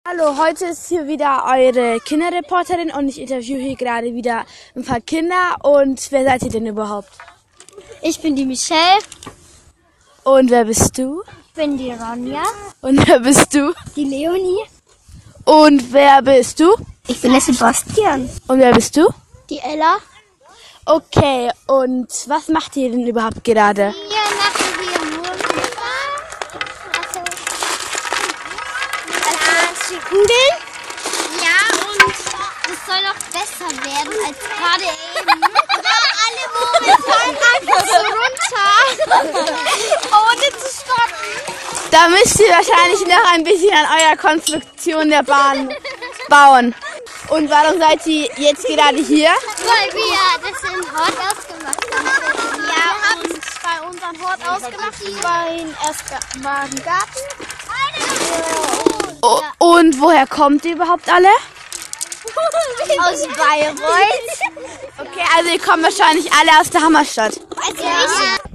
Hallo, heute ist hier wieder eure Kinderreporterin und ich interviewe hier gerade wieder ein paar Kinder. Und wer seid ihr denn überhaupt? Ich bin die Michelle. Und wer bist du? Ich bin die Ronja. Und wer bist du? Die Leonie. Und wer bist du? Ich bin der Sebastian. Und wer bist du? Die Ella. Okay, und was macht ihr denn überhaupt gerade? Hier machen wir Murmeln. Kugeln? Ja, und es soll noch besser werden als gerade eben. Ja, alle Murmeln fallen einfach so runter. Ohne zu stoppen. Da müsst ihr wahrscheinlich noch ein bisschen an eurer Konstruktion der Bahn bauen. Und warum seid ihr jetzt gerade hier? Weil wir das in Hort ausgemacht haben. Ja, wir haben es bei unserem Hort ausgemacht, beim Erstgarten. Und woher kommt ihr überhaupt alle? Aus Bayreuth. Okay, also ihr kommt wahrscheinlich alle aus der Hammerstadt. Also ich